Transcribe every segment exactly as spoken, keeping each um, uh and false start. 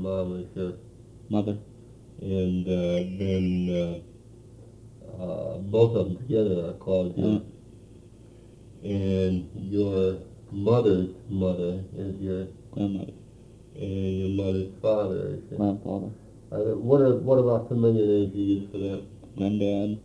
mom is your mother. and uh, then uh, uh, both of them together are called your, Aunt. and your mother's mother is your, Grandmother. and your mother's father is your. Grandfather. Uh, what are, what about familiar names you use for them? Granddad.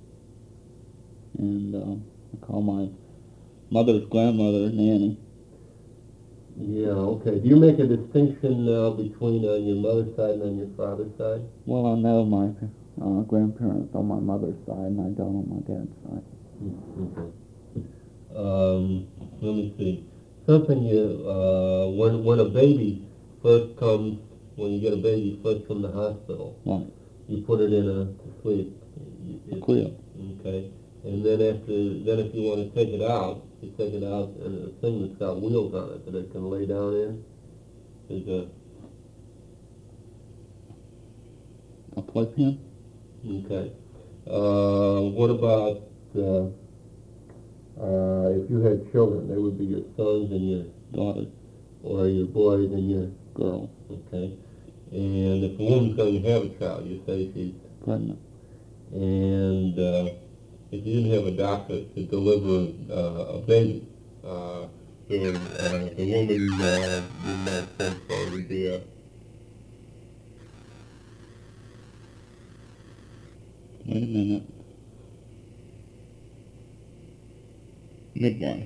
And um, I call my mother's grandmother Nanny. Yeah, okay. Do you make a distinction now between on your mother's side and on your father's side? Well, I know my uh, grandparents on my mother's side, and I don't on my dad's side. Okay. Um, let me see. Something you, uh, when, when a baby first comes, when you get a baby first from the hospital, Right. you put it in a sleep. Clear. Okay. And then after, then if you want to take it out, you take it out in a thing that's got wheels on it that it can lay down in. Is a, A playpen? okay. Uh, what about, uh, uh, if you had children, they would be your sons and your Daughters. or your boys and your Girls. okay. And if a woman's going to have a child, you say she's Pregnant. and uh, if you didn't have a doctor to deliver uh, a baby, uh, the, uh, the woman uh, in that sense would be a Wait a minute. Midwife.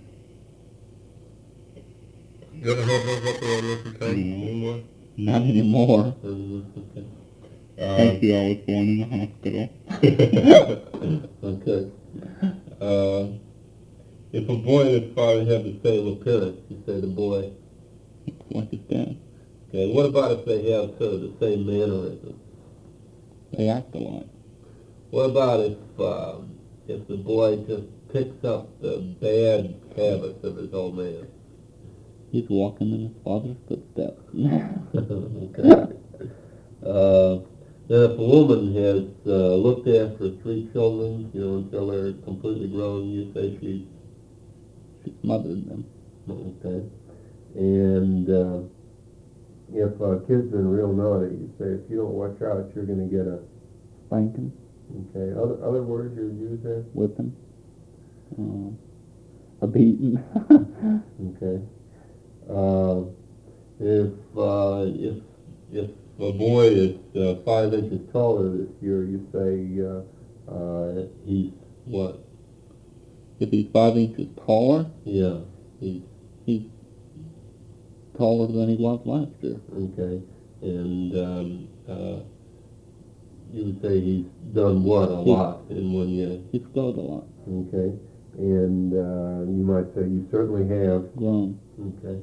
You ever have those up around this time No. anymore? Not anymore. Um, okay. Thank Uh, you, I was born in the hospital. okay. Uh, if a boy and his father have the same appearance, you say the boy. Like his dad. Okay. What about if they have sort of the same mannerisms? They act alike. What about if um, if the boy just picks up the bad habits of his old man? He's walking in his father's footsteps. Okay. Uh, then if a woman has uh, looked after three children, you know, until they're completely grown, you say she's She's mothered them. okay. And uh, if uh, kids are real naughty, you say if you don't watch out, you're going to get a Spanking. okay. Other other words you use there? Whipping. Um, a beating. Okay. Uh, if uh, if if a boy is uh, five inches taller this year, you say uh, uh, he's what? If he's five inches taller, Yeah, he's he's taller than he was last year. okay. And um, uh, you would say he's done what a He- lot in one year. He's grown a lot. Okay. And uh, you might say you certainly have. Grown. Okay.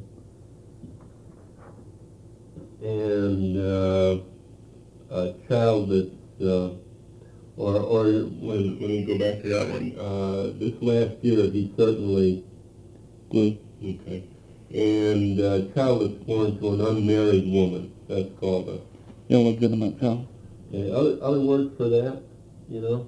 And uh, a child that's, uh, or, or when, when we go back to that one, uh, this last year he certainly Grew. okay. And a child that's born to an unmarried woman, that's called a, Illegitimate child. okay. Other, other words for that, you know?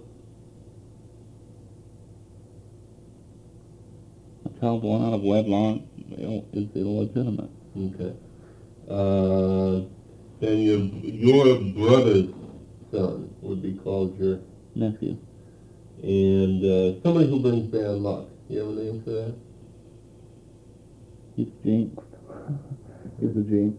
A child born out of wedlock is illegitimate. Okay. Uh, then your, your brother's son would be called your, Nephew. and uh, somebody who brings bad luck. You have a name for that? He's jinxed. He's a jinx.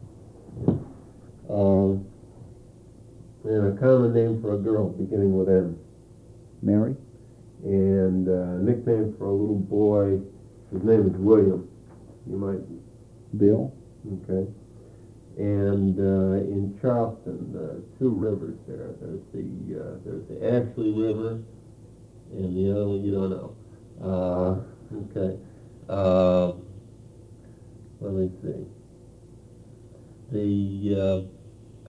Um, and a common name for a girl beginning with M. Mary. And uh, a nickname for a little boy, his name is William. You might, Bill. okay. And uh, in Charleston, uh, two rivers there. There's the uh, there's the Ashley River, and the other one you don't know. Uh, okay. Uh, let me see. The uh,